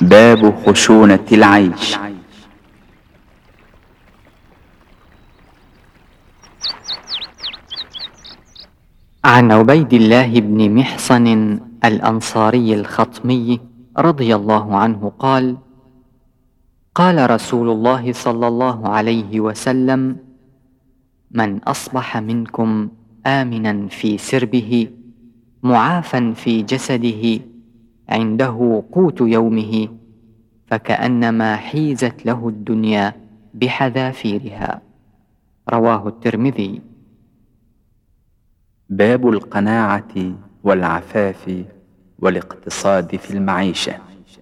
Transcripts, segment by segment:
باب خشونة العيش. عن عبيد الله بن محصن الأنصاري الخطمي رضي الله عنه قال: قال رسول الله صلى الله عليه وسلم: من أصبح منكم آمنا في سربه معافا في جسده عنده قوت يومه فكأنما حيزت له الدنيا بحذافيرها. رواه الترمذي. باب القناعة والعفاف والاقتصاد في المعيشة.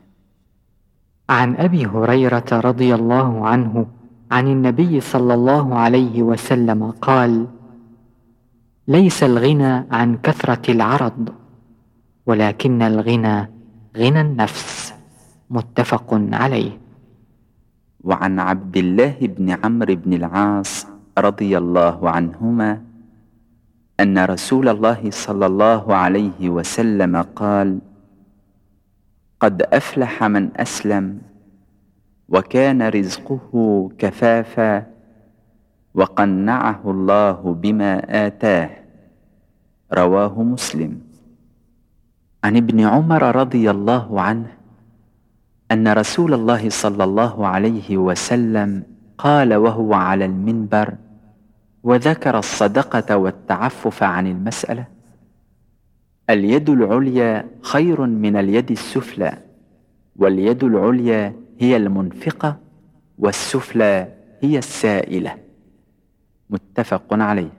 عن أبي هريرة رضي الله عنه عن النبي صلى الله عليه وسلم قال: ليس الغنى عن كثرة العرض ولكن الغنى غنى النفس. متفق عليه. وعن عبد الله بن عمرو بن العاص رضي الله عنهما أن رسول الله صلى الله عليه وسلم قال: قد أفلح من أسلم وكان رزقه كفافا وقنعه الله بما آتاه. رواه مسلم. عن ابن عمر رضي الله عنه أن رسول الله صلى الله عليه وسلم قال وهو على المنبر وذكر الصدقة والتعفف عن المسألة: اليد العليا خير من اليد السفلى، واليد العليا هي المنفقة والسفلى هي السائلة. متفق عليه.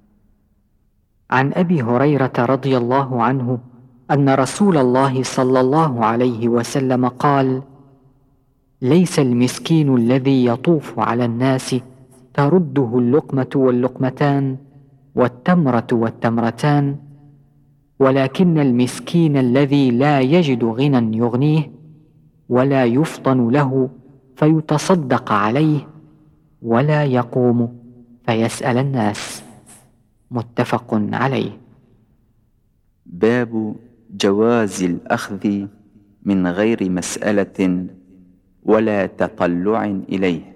عن أبي هريرة رضي الله عنه أن رسول الله صلى الله عليه وسلم قال: ليس المسكين الذي يطوف على الناس ترده اللقمة واللقمتان والتمرة والتمرتان، ولكن المسكين الذي لا يجد غنى يغنيه ولا يفطن له فيتصدق عليه ولا يقوم فيسأل الناس. متفق عليه. باب جواز الأخذ من غير مسألة ولا تطلع إليه.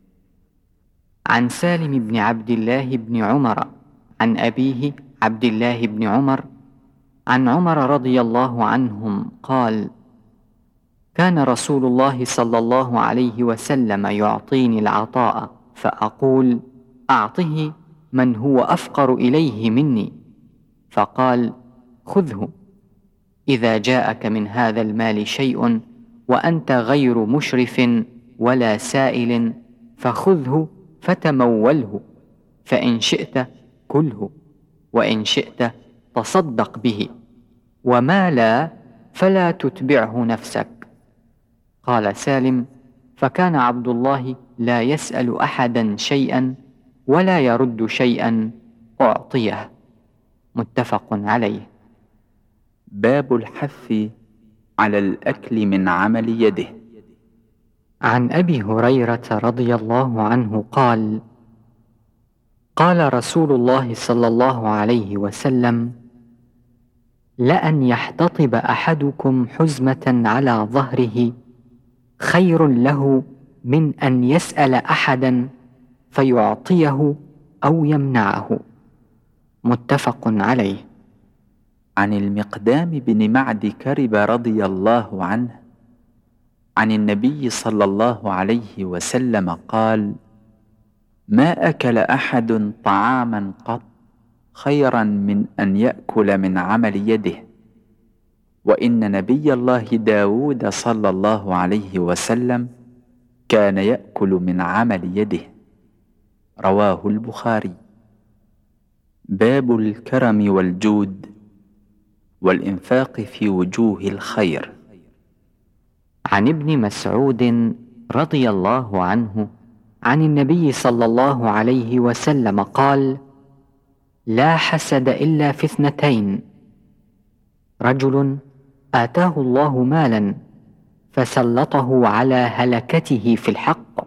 عن سالم بن عبد الله بن عمر عن أبيه عبد الله بن عمر عن عمر رضي الله عنهم قال: كان رسول الله صلى الله عليه وسلم يعطيني العطاء فأقول: أعطه من هو أفقر إليه مني، فقال: خذه، إذا جاءك من هذا المال شيء وأنت غير مشرف ولا سائل فخذه فتموله، فإن شئت كله وإن شئت تصدق به، وما لا فلا تتبعه نفسك. قال سالم: فكان عبد الله لا يسأل أحدا شيئا ولا يرد شيئا أعطيه. متفق عليه. باب الحث على الأكل من عمل يده. عن أبي هريرة رضي الله عنه قال: قال رسول الله صلى الله عليه وسلم: لأن يحتطب أحدكم حزمة على ظهره خير له من أن يسأل أحدا فيعطيه أو يمنعه. متفق عليه. عن المقدام بن معد كرب رضي الله عنه عن النبي صلى الله عليه وسلم قال: ما أكل أحد طعاما قط خيرا من أن يأكل من عمل يده، وإن نبي الله داود صلى الله عليه وسلم كان يأكل من عمل يده. رواه البخاري. باب الكرم والجود والإنفاق في وجوه الخير. عن ابن مسعود رضي الله عنه عن النبي صلى الله عليه وسلم قال: لا حسد إلا في اثنتين: رجل آتاه الله مالا فسلطه على هلكته في الحق،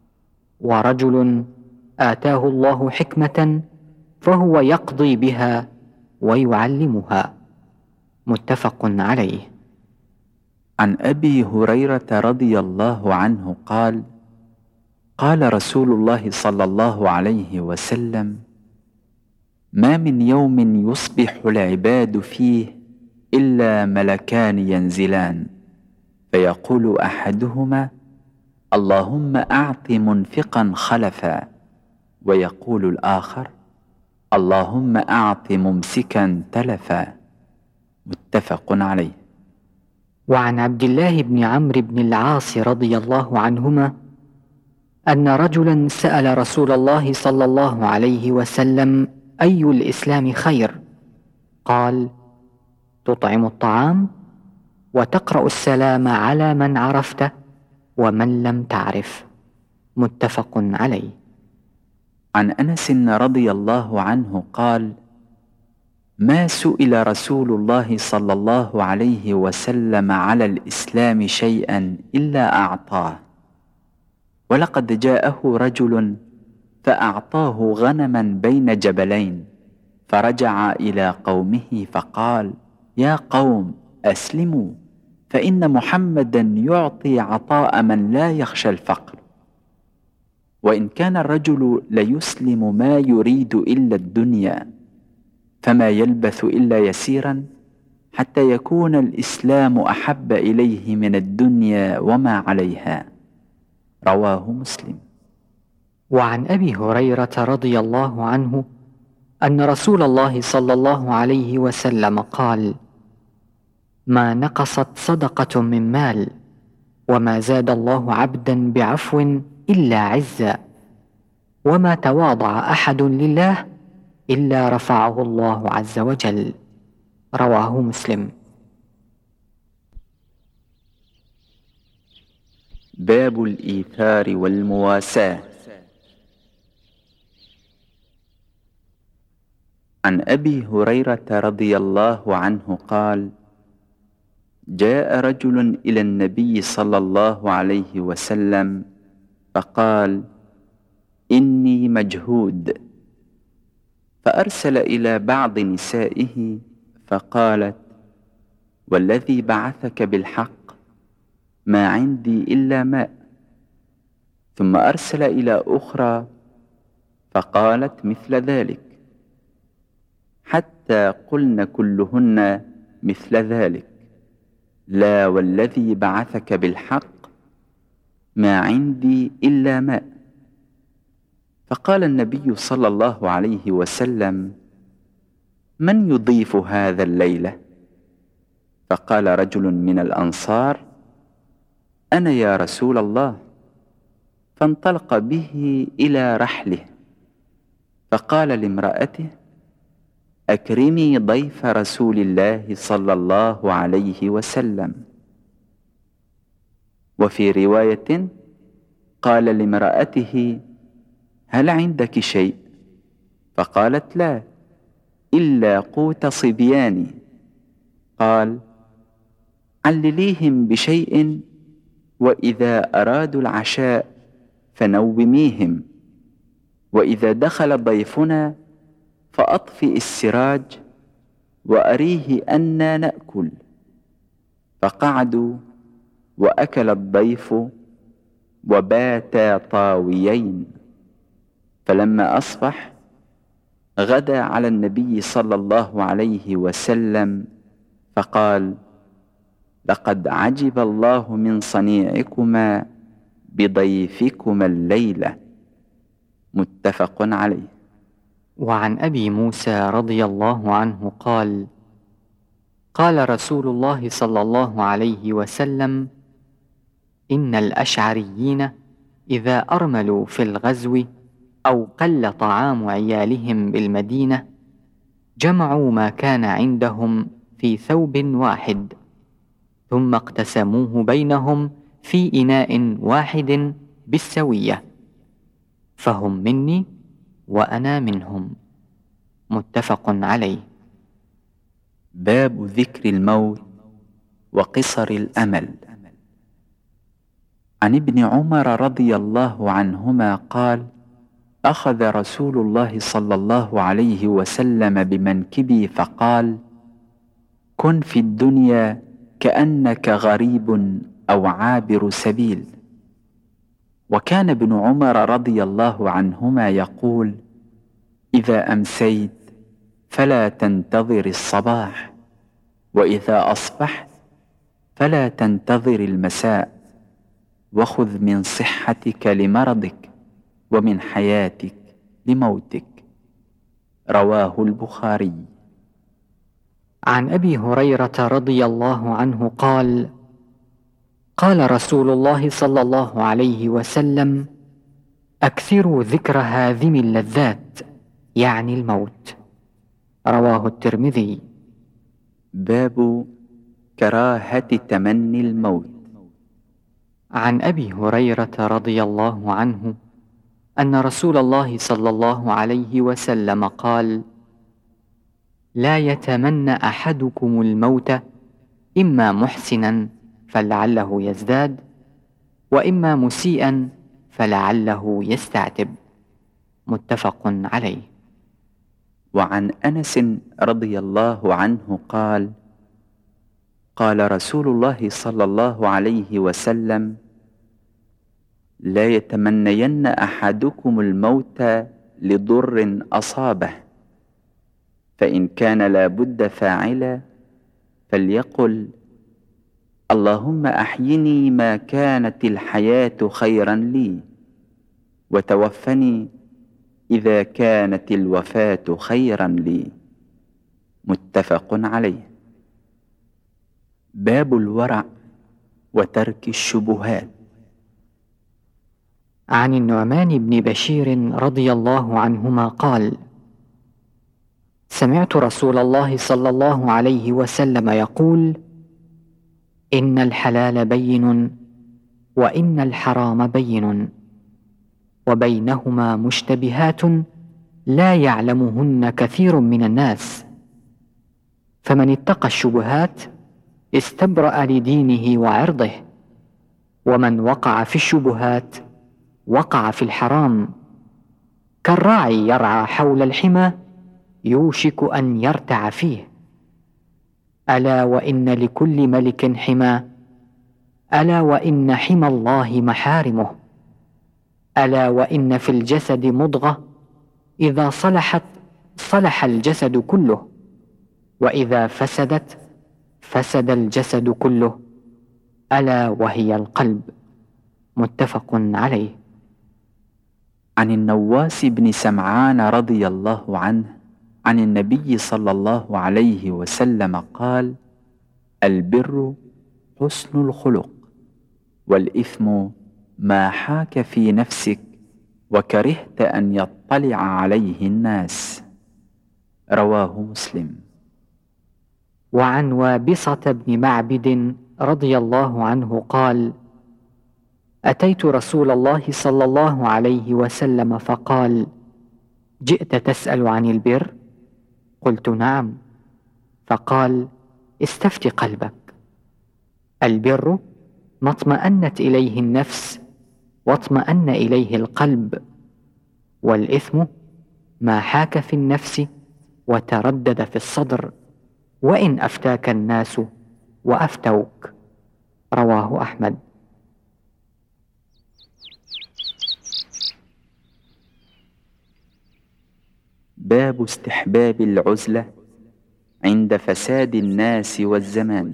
ورجل آتاه الله حكمة فهو يقضي بها ويعلمها. متفق عليه. عن أبي هريرة رضي الله عنه قال: قال رسول الله صلى الله عليه وسلم: ما من يوم يصبح العباد فيه إلا ملكان ينزلان، فيقول أحدهما: اللهم أعط منفقا خلفا، ويقول الآخر: اللهم أعط ممسكا تلفا. متفق عليه. وعن عبد الله بن عمرو بن العاص رضي الله عنهما أن رجلا سأل رسول الله صلى الله عليه وسلم: أي الإسلام خير؟ قال: تطعم الطعام وتقرأ السلام على من عرفت ومن لم تعرف. متفق عليه. عن أنس رضي الله عنه قال: ما سئل رسول الله صلى الله عليه وسلم على الإسلام شيئا إلا أعطاه، ولقد جاءه رجل فأعطاه غنما بين جبلين، فرجع إلى قومه فقال: يا قوم أسلموا، فإن محمدا يعطي عطاء من لا يخشى الفقر. وإن كان الرجل ليسلم ما يريد إلا الدنيا، فما يلبث إلا يسيرا حتى يكون الإسلام أحب إليه من الدنيا وما عليها. رواه مسلم. وعن أبي هريرة رضي الله عنه أن رسول الله صلى الله عليه وسلم قال: ما نقصت صدقة من مال، وما زاد الله عبدا بعفو إلا عزا، وما تواضع أحد لله إلا رفعه الله عز وجل. رواه مسلم. باب الإيثار والمواساة. عن أبي هريرة رضي الله عنه قال: جاء رجل إلى النبي صلى الله عليه وسلم فقال: إني مجهود، فأرسل إلى بعض نسائه فقالت: والذي بعثك بالحق ما عندي إلا ماء. ثم أرسل إلى أخرى فقالت مثل ذلك، حتى قلن كلهن مثل ذلك: لا والذي بعثك بالحق ما عندي إلا ماء. فقال النبي صلى الله عليه وسلم: من يضيف هذا الليلة؟ فقال رجل من الأنصار: أنا يا رسول الله. فانطلق به إلى رحله، فقال لامرأته: أكرمي ضيف رسول الله صلى الله عليه وسلم. وفي رواية قال لامرأته: هل عندك شيء؟ فقالت: لا، إلا قوت صبياني. قال: علليهم بشيء، وإذا أرادوا العشاء فنوميهم، وإذا دخل ضيفنا فأطفئ السراج وأريه أنا نأكل. فقعدوا وأكل الضيف وباتا طاويين. فلما أصبح غدا على النبي صلى الله عليه وسلم فقال: لقد عجب الله من صنيعكما بضيفكما الليلة. متفق عليه. وعن أبي موسى رضي الله عنه قال: قال رسول الله صلى الله عليه وسلم: إن الأشعريين إذا أرملوا في الغزو أو قل طعام عيالهم بالمدينة جمعوا ما كان عندهم في ثوب واحد، ثم اقتسموه بينهم في إناء واحد بالسوية، فهم مني وأنا منهم. متفق عليه. باب ذكر الموت وقصر الأمل. عن ابن عمر رضي الله عنهما قال: أخذ رسول الله صلى الله عليه وسلم بمنكبي فقال: كن في الدنيا كأنك غريب أو عابر سبيل. وكان ابن عمر رضي الله عنهما يقول: إذا أمسيت فلا تنتظر الصباح، وإذا أصبحت فلا تنتظر المساء، وخذ من صحتك لمرضك ومن حياتك لموتك. رواه البخاري. عن أبي هريرة رضي الله عنه قال: قال رسول الله صلى الله عليه وسلم: أكثروا ذكر هاذم اللذات، يعني الموت. رواه الترمذي. باب كراهة تمني الموت. عن أبي هريرة رضي الله عنه أن رسول الله صلى الله عليه وسلم قال: لا يتمنى أحدكم الموت، إما محسنا فلعله يزداد، وإما مسيئا فلعله يستعتب. متفق عليه. وعن أنس رضي الله عنه قال: قال رسول الله صلى الله عليه وسلم: لا يتمنين أحدكم الموت لضر أصابه، فإن كان لا بد فاعلا فليقل: اللهم أحيني ما كانت الحياة خيرا لي، وتوفني إذا كانت الوفاة خيرا لي. متفق عليه. باب الورع وترك الشبهات. عن النعمان بن بشير رضي الله عنهما قال: سمعت رسول الله صلى الله عليه وسلم يقول: إن الحلال بين، وإن الحرام بين، وبينهما مشتبهات لا يعلمهن كثير من الناس، فمن اتقى الشبهات استبرأ لدينه وعرضه، ومن وقع في الشبهات وقع في الحرام، كالراعي يرعى حول الحمى يوشك أن يرتع فيه. ألا وإن لكل ملك حمى، ألا وإن حمى الله محارمه، ألا وإن في الجسد مضغة إذا صلحت صلح الجسد كله، وإذا فسدت فسد الجسد كله، ألا وهي القلب. متفق عليه. عن النواس بن سمعان رضي الله عنه عن النبي صلى الله عليه وسلم قال: البر حسن الخلق، والإثم ما حاك في نفسك وكرهت أن يطلع عليه الناس. رواه مسلم. وعن وابصة بن معبد رضي الله عنه قال: أتيت رسول الله صلى الله عليه وسلم فقال: جئت تسأل عن البر؟ قلت: نعم. فقال: استفت قلبك. البر ما اطمأنت إليه النفس واطمأن إليه القلب، والإثم ما حاك في النفس وتردد في الصدر، وإن أفتاك الناس وأفتوك. رواه أحمد. باب استحباب العزلة عند فساد الناس والزمان.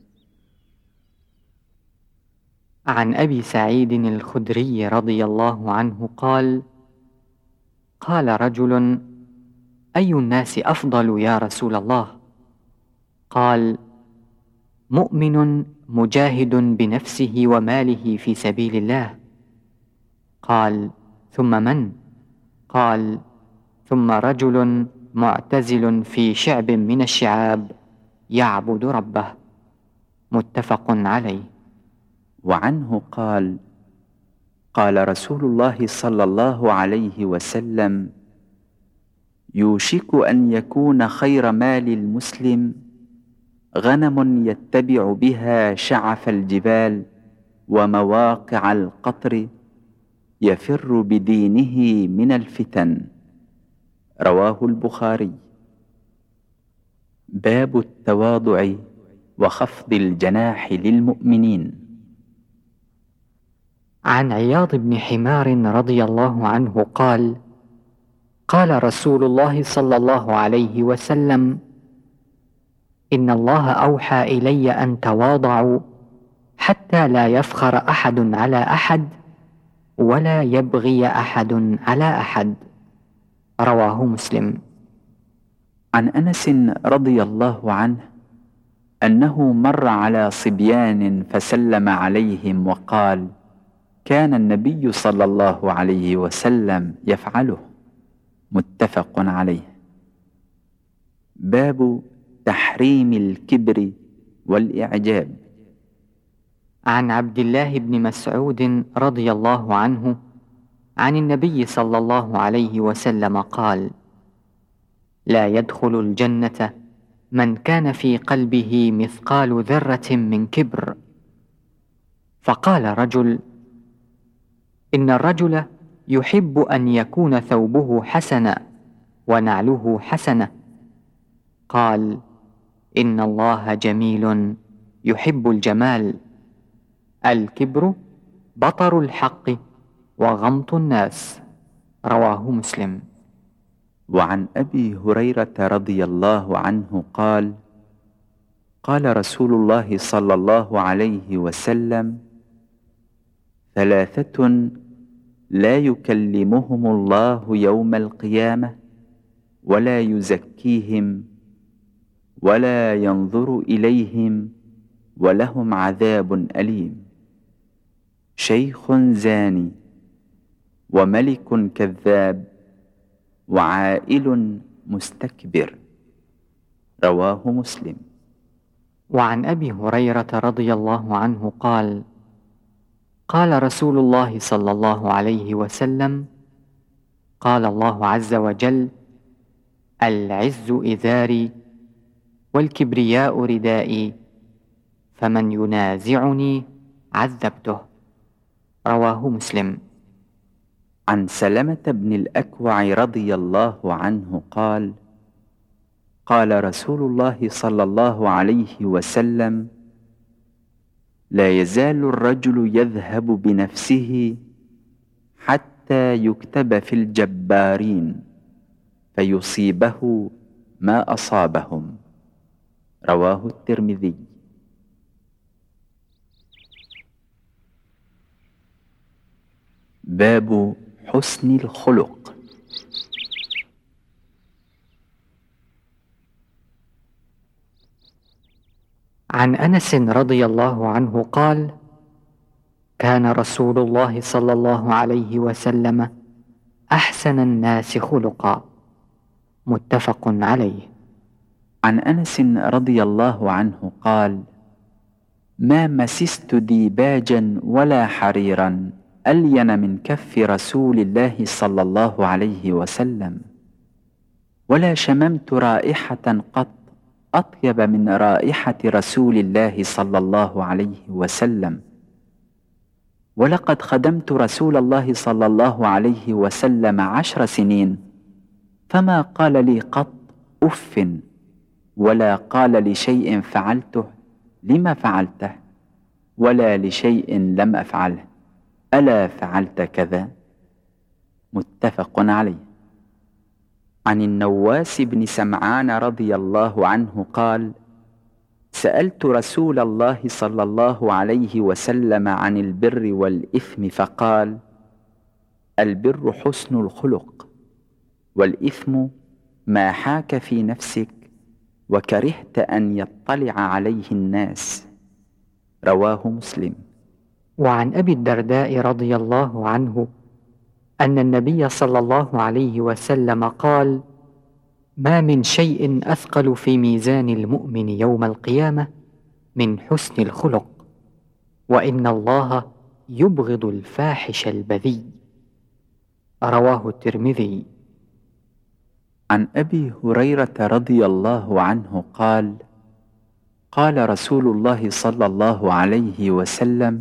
عن أبي سعيد الخدري رضي الله عنه قال: قال رجل: أي الناس أفضل يا رسول الله؟ قال: مؤمن مجاهد بنفسه وماله في سبيل الله. قال: ثم من؟ قال: ثم رجل معتزل في شعب من الشعاب يعبد ربه. متفق عليه. وعنه قال: قال رسول الله صلى الله عليه وسلم: يوشك أن يكون خير مال المسلم غنم يتبع بها شعف الجبال ومواقع القطر، يفر بدينه من الفتن. رواه البخاري. باب التواضع وخفض الجناح للمؤمنين. عن عياض بن حمار رضي الله عنه قال: قال رسول الله صلى الله عليه وسلم: إن الله أوحى إلي أن تواضعوا حتى لا يفخر أحد على أحد ولا يبغي أحد على أحد. رواه مسلم. عن أنس رضي الله عنه أنه مر على صبيان فسلم عليهم وقال: كان النبي صلى الله عليه وسلم يفعله. متفق عليه. باب تحريم الكبر والإعجاب. عن عبد الله بن مسعود رضي الله عنه عن النبي صلى الله عليه وسلم قال: لا يدخل الجنة من كان في قلبه مثقال ذرة من كبر. فقال رجل: إن الرجل يحب أن يكون ثوبه حسنا ونعله حسنة. قال: إن الله جميل يحب الجمال. الكبر بطر الحق وغمط الناس. رواه مسلم. وعن أبي هريرة رضي الله عنه قال: قال رسول الله صلى الله عليه وسلم: ثلاثة لا يكلمهم الله يوم القيامة ولا يزكيهم ولا ينظر إليهم ولهم عذاب أليم: شيخ زاني وملك كذاب وعائل مستكبر. رواه مسلم. وعن أبي هريرة رضي الله عنه قال: قال رسول الله صلى الله عليه وسلم: قال الله عز وجل: العز إزاري والكبرياء ردائي فمن ينازعني عذبته. رواه مسلم. عن سلمة بن الأكوع رضي الله عنه قال: قال رسول الله صلى الله عليه وسلم: لا يزال الرجل يذهب بنفسه حتى يكتب في الجبارين فيصيبه ما أصابهم. رواه الترمذي. باب حسن الخلق. عن أنس رضي الله عنه قال: كان رسول الله صلى الله عليه وسلم أحسن الناس خلقا. متفق عليه. عن أنس رضي الله عنه قال: ما مسست ديباجا ولا حريرا ألين من كف رسول الله صلى الله عليه وسلم، ولا شممت رائحة قط أطيب من رائحة رسول الله صلى الله عليه وسلم، ولقد خدمت رسول الله صلى الله عليه وسلم 10 سنين فما قال لي قط أف، ولا قال لشيء فعلته لما فعلته، ولا لشيء لم أفعله ألا فعلت كذا. متفق عليه. عن النواس بن سمعان رضي الله عنه قال: سألت رسول الله صلى الله عليه وسلم عن البر والإثم فقال: البر حسن الخلق، والإثم ما حاك في نفسك وكرهت أن يطلع عليه الناس. رواه مسلم. وعن أبي الدرداء رضي الله عنه أن النبي صلى الله عليه وسلم قال: ما من شيء أثقل في ميزان المؤمن يوم القيامة من حسن الخلق، وإن الله يبغض الفاحش البذيء. رواه الترمذي. عن أبي هريرة رضي الله عنه قال: قال رسول الله صلى الله عليه وسلم: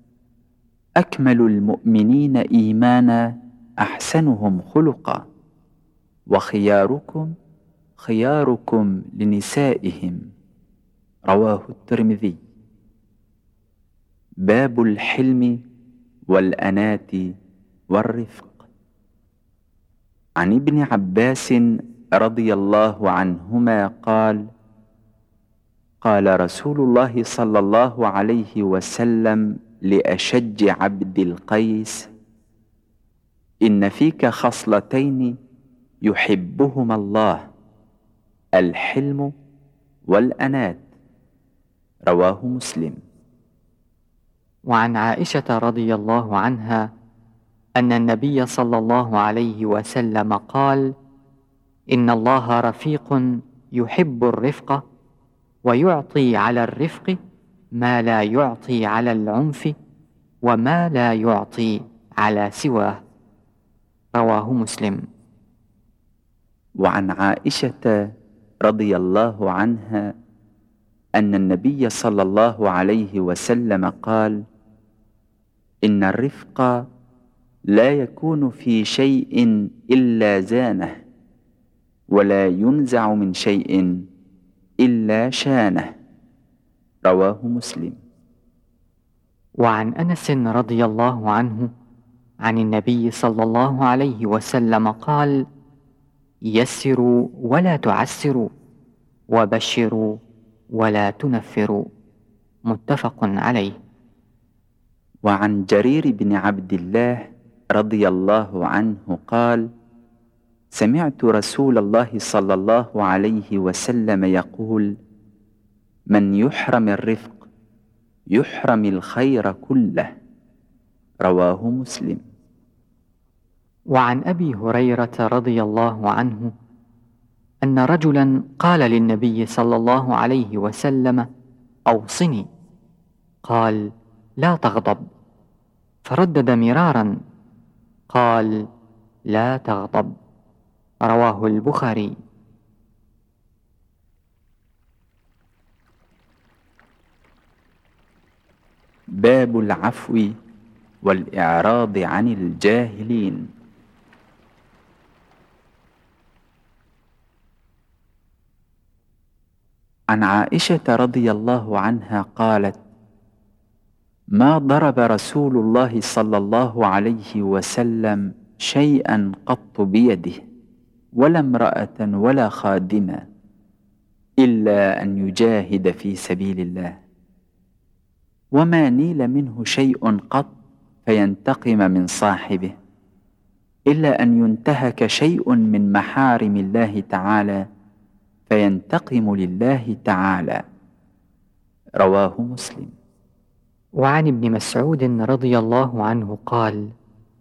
أكمل المؤمنين إيمانا أحسنهم خلقا، وخياركم خياركم لنسائهم. رواه الترمذي. باب الحلم والأنات والرفق. عن ابن عباس رضي الله عنهما قال: قال رسول الله صلى الله عليه وسلم لأشج عبد القيس: إن فيك خصلتين يحبهما الله، الحلم والأنات. رواه مسلم. وعن عائشة رضي الله عنها أن النبي صلى الله عليه وسلم قال: إن الله رفيق يحب الرفق، ويعطي على الرفق ما لا يعطي على العنف، وما لا يعطي على سواه. رواه مسلم. وعن عائشة رضي الله عنها أن النبي صلى الله عليه وسلم قال: إن الرفق لا يكون في شيء إلا زانه، ولا ينزع من شيء إلا شانه. رواه مسلم. وعن أنس رضي الله عنه عن النبي صلى الله عليه وسلم قال: يسروا ولا تعسروا، وبشروا ولا تنفروا. متفق عليه. وعن جرير بن عبد الله رضي الله عنه قال: سمعت رسول الله صلى الله عليه وسلم يقول: من يحرم الرفق يحرم الخير كله. رواه مسلم. وعن أبي هريرة رضي الله عنه أن رجلا قال للنبي صلى الله عليه وسلم: أوصني. قال: لا تغضب. فردد مرارا: قال: لا تغضب. رواه البخاري. باب العفو والإعراض عن الجاهلين. عن عائشة رضي الله عنها قالت: ما ضرب رسول الله صلى الله عليه وسلم شيئا قط بيده، ولا امرأة ولا خادما، إلا أن يجاهد في سبيل الله، وما نيل منه شيء قط فينتقم من صاحبه، إلا أن ينتهك شيء من محارم الله تعالى فينتقم لله تعالى. رواه مسلم. وعن ابن مسعود رضي الله عنه قال: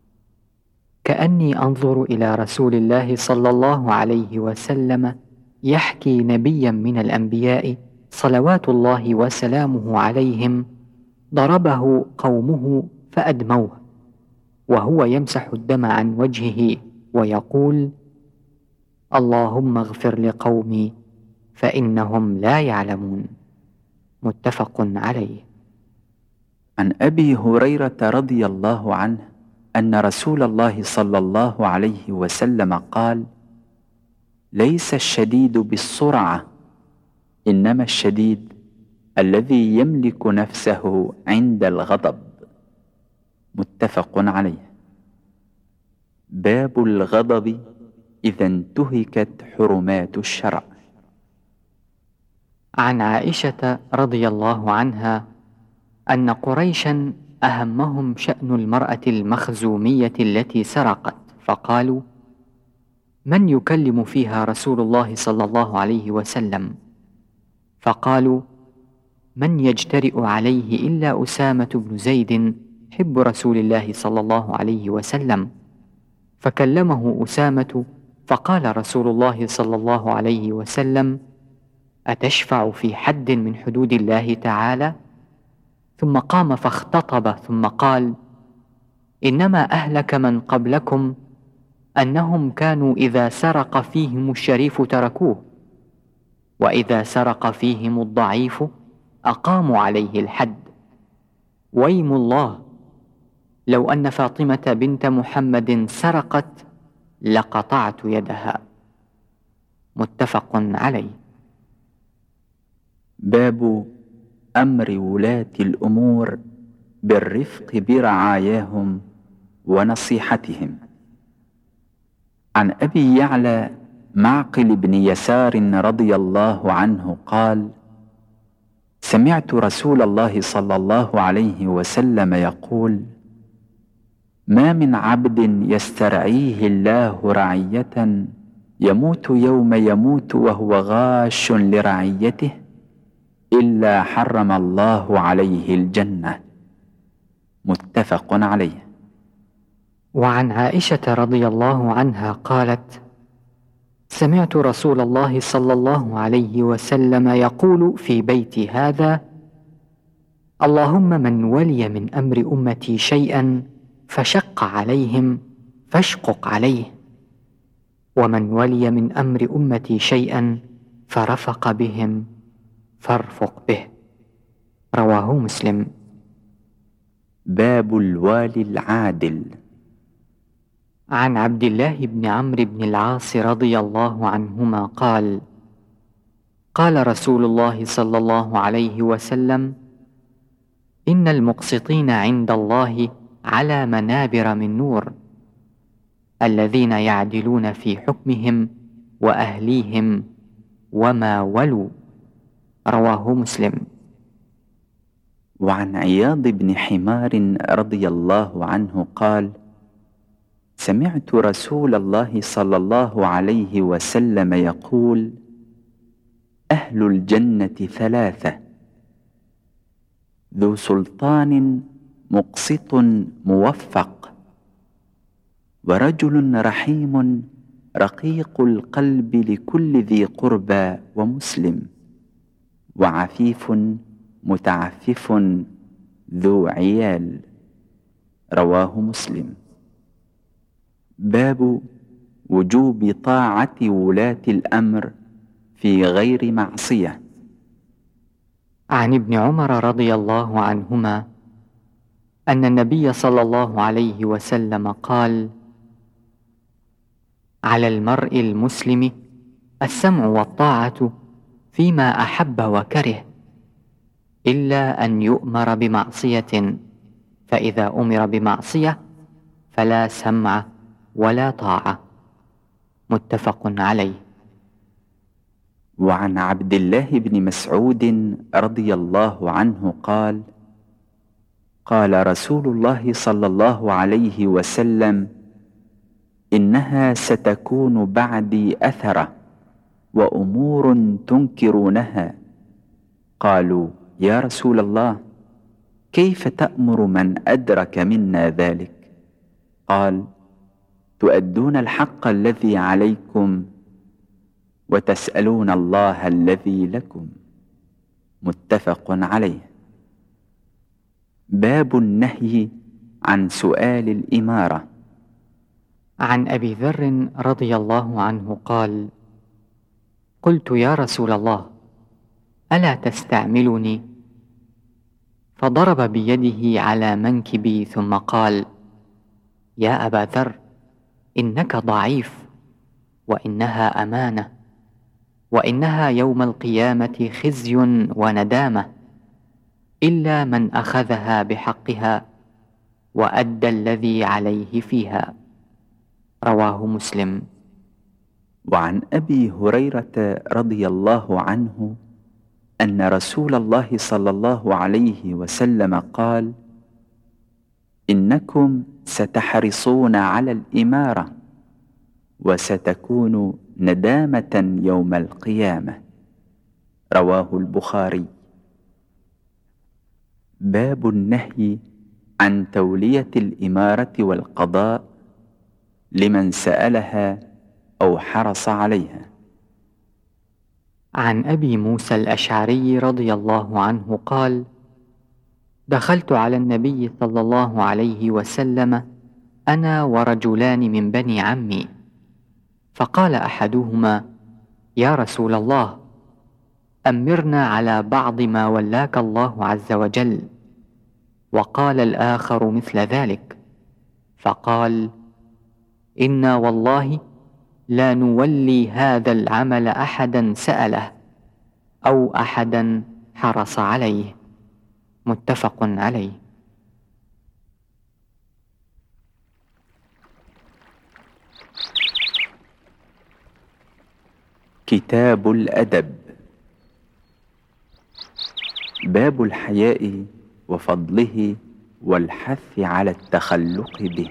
كأني أنظر إلى رسول الله صلى الله عليه وسلم يحكي نبيا من الأنبياء صلوات الله وسلامه عليهم ضربه قومه فأدموه، وهو يمسح الدم عن وجهه ويقول: اللهم اغفر لقومي فإنهم لا يعلمون. متفق عليه. عن أبي هريرة رضي الله عنه أن رسول الله صلى الله عليه وسلم قال: ليس الشديد بالسرعة، إنما الشديد الذي يملك نفسه عند الغضب. متفق عليه. باب الغضب إذا انتهكت حرمات الشرع. عن عائشة رضي الله عنها أن قريشا أهمهم شأن المرأة المخزومية التي سرقت، فقالوا: من يكلم فيها رسول الله صلى الله عليه وسلم؟ فقالوا: من يجترئ عليه إلا أسامة بن زيد حب رسول الله صلى الله عليه وسلم. فكلمه أسامة، فقال رسول الله صلى الله عليه وسلم: أتشفع في حد من حدود الله تعالى؟ ثم قام فاختطب ثم قال: إنما أهلك من قبلكم أنهم كانوا إذا سرق فيهم الشريف تركوه، وإذا سرق فيهم الضعيف أقاموا عليه الحد. ويم الله، لو أن فاطمة بنت محمد سرقت لقطعت يدها. متفق عليه. باب أمر ولاة الأمور بالرفق برعاياهم ونصيحتهم. عن أبي يعلى معقل بن يسار رضي الله عنه قال: سمعت رسول الله صلى الله عليه وسلم يقول: ما من عبد يسترعيه الله رعية يموت يوم يموت وهو غاش لرعيته إلا حرم الله عليه الجنة. متفق عليه. وعن عائشة رضي الله عنها قالت: سمعت رسول الله صلى الله عليه وسلم يقول في بيتي هذا: اللهم من ولي من أمر أمتي شيئا فشق عليهم فاشقق عليه، ومن ولي من أمر أمتي شيئا فرفق بهم فارفق به. رواه مسلم. باب الوالي العادل. عن عبد الله بن عمرو بن العاص رضي الله عنهما قال: قال رسول الله صلى الله عليه وسلم: إن المقسطين عند الله على منابر من نور، الذين يعدلون في حكمهم وأهليهم وما ولوا. رواه مسلم. وعن عياض بن حمار رضي الله عنه قال: سمعت رسول الله صلى الله عليه وسلم يقول: أهل الجنة ثلاثة: ذو سلطان مقسط موفق، ورجل رحيم رقيق القلب لكل ذي قربى ومسلم، وعفيف متعفف ذو عيال. رواه مسلم. باب وجوب طاعة ولاة الأمر في غير معصية. عن ابن عمر رضي الله عنهما أن النبي صلى الله عليه وسلم قال: على المرء المسلم السمع والطاعة فيما أحب وكره، إلا أن يؤمر بمعصية، فإذا أمر بمعصية فلا سمع ولا طاعة. متفق عليه. وعن عبد الله بن مسعود رضي الله عنه قال: قال رسول الله صلى الله عليه وسلم: إنها ستكون بعدي أثرة وأمور تنكرونها. قالوا: يا رسول الله، كيف تأمر من أدرك منا ذلك؟ قال: تؤدون الحق الذي عليكم وتسألون الله الذي لكم. متفق عليه. باب النهي عن سؤال الإمارة. عن أبي ذر رضي الله عنه قال: قلت يا رسول الله، ألا تستعملني؟ فضرب بيده على منكبي ثم قال: يا أبا ذر، إنك ضعيف، وإنها أمانة، وإنها يوم القيامة خزي وندامة، إلا من أخذها بحقها وأدى الذي عليه فيها. رواه مسلم. وعن أبي هريرة رضي الله عنه أن رسول الله صلى الله عليه وسلم قال: إنكم ستحرصون على الإمارة، وستكون ندامة يوم القيامة. رواه البخاري. باب النهي عن تولية الإمارة والقضاء لمن سألها أو حرص عليها. عن أبي موسى الأشعري رضي الله عنه قال: دخلت على النبي صلى الله عليه وسلم أنا ورجلان من بني عمي، فقال أحدهما: يا رسول الله، أمرنا على بعض ما ولاك الله عز وجل. وقال الآخر مثل ذلك، فقال: إنا والله لا نولي هذا العمل أحدا سأله، أو أحدا حرص عليه. متفق عليه. كتاب الأدب. باب الحياء وفضله والحث على التخلق به.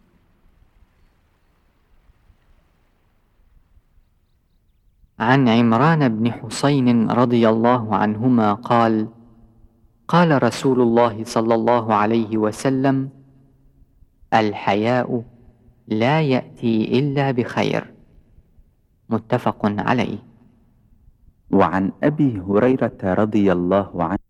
عن عمران بن حسين رضي الله عنهما قال: قال رسول الله صلى الله عليه وسلم: الحياء لا يأتي إلا بخير. متفق عليه. وعن أبي هريرة رضي الله عنه